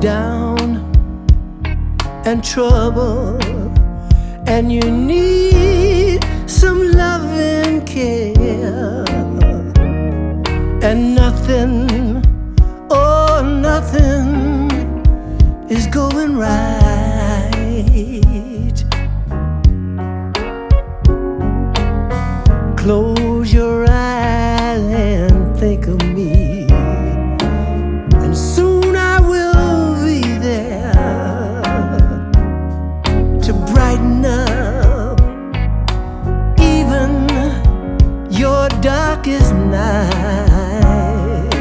down and trouble, and you need some love and care, and nothing, oh nothing is going right. Close your eyes and think of me, and soon I will be there to brighten up even your darkest night.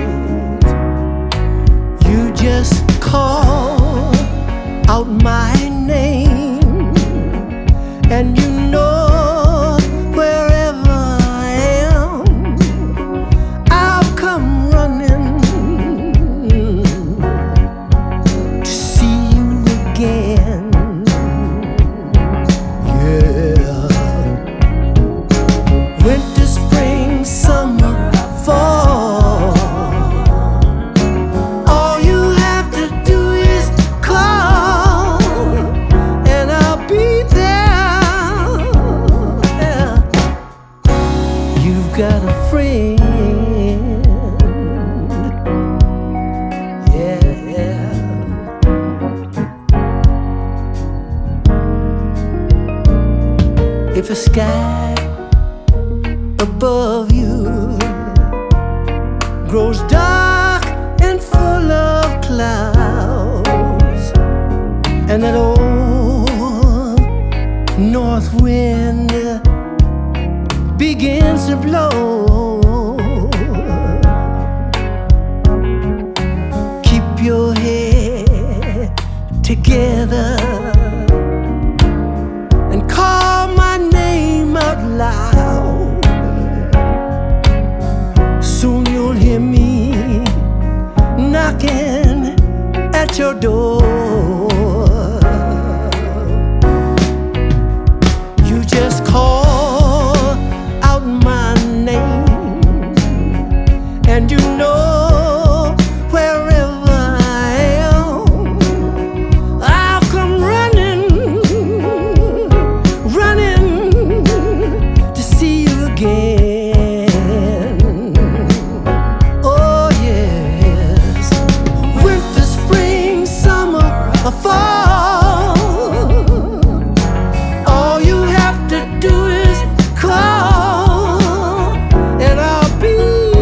You just call out my name, and you know got a friend, yeah. If the sky above you grows dark and full of clouds, and that old north wind begins to blow, keep your head together and call my name out loud. Soon you'll hear me knocking at your door. You just call and you know wherever I am, I'll come running, running to see you again. Oh yes, winter, spring, summer, or fall, all you have to do is call, and I'll be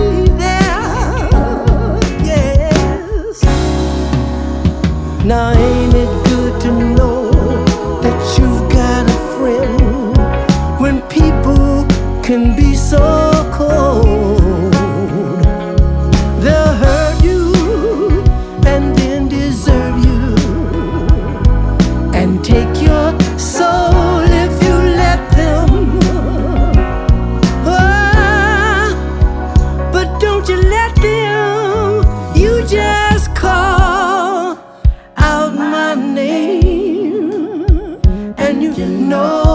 now. Ain't it good to know that you've got a friend when people can be so cold? They'll hurt you and then desert you and take your soul if you let them. Oh, but don't you let them. You just call out my name, and you know